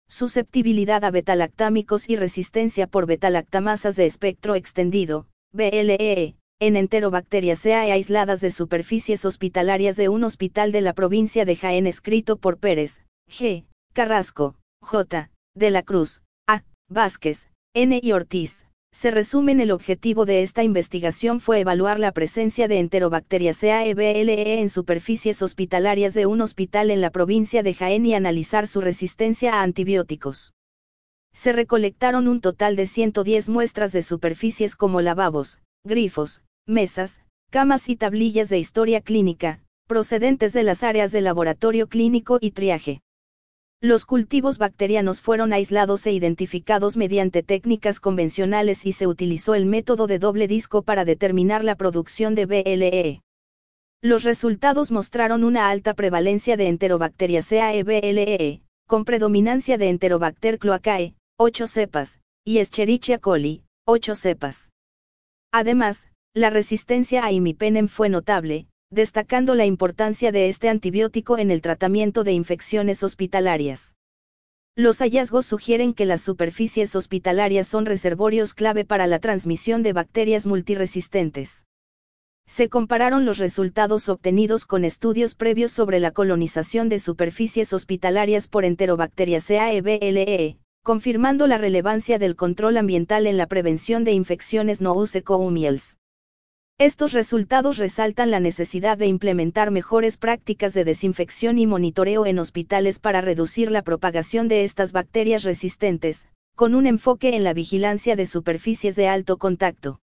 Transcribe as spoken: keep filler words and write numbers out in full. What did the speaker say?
susceptibilidad a betalactámicos y resistencia por betalactamasas de espectro extendido, B L E, en Enterobacteriaceae aisladas de superficies hospitalarias de un hospital de la provincia de Jaén, escrito por Pérez, G., Carrasco, J., de la Cruz, A., Vázquez, N. y Ortiz. Se resumen: el objetivo de esta investigación fue evaluar la presencia de Enterobacteriaceae B L E en superficies hospitalarias de un hospital en la provincia de Jaén y analizar su resistencia a antibióticos. Se recolectaron un total de ciento diez muestras de superficies como lavabos, grifos, mesas, camas y tablillas de historia clínica, procedentes de las áreas de laboratorio clínico y triaje. Los cultivos bacterianos fueron aislados e identificados mediante técnicas convencionales y se utilizó el método de doble disco para determinar la producción de B L E. Los resultados mostraron una alta prevalencia de Enterobacteriaceae B L E, con predominancia de Enterobacter cloacae, ocho cepas, y Escherichia coli, ocho cepas. Además, la resistencia a imipenem fue notable, destacando la importancia de este antibiótico en el tratamiento de infecciones hospitalarias. Los hallazgos sugieren que las superficies hospitalarias son reservorios clave para la transmisión de bacterias multiresistentes. Se compararon los resultados obtenidos con estudios previos sobre la colonización de superficies hospitalarias por Enterobacteriaceae B L E, confirmando la relevancia del control ambiental en la prevención de infecciones nosocomiales. Estos resultados resaltan la necesidad de implementar mejores prácticas de desinfección y monitoreo en hospitales para reducir la propagación de estas bacterias resistentes, con un enfoque en la vigilancia de superficies de alto contacto.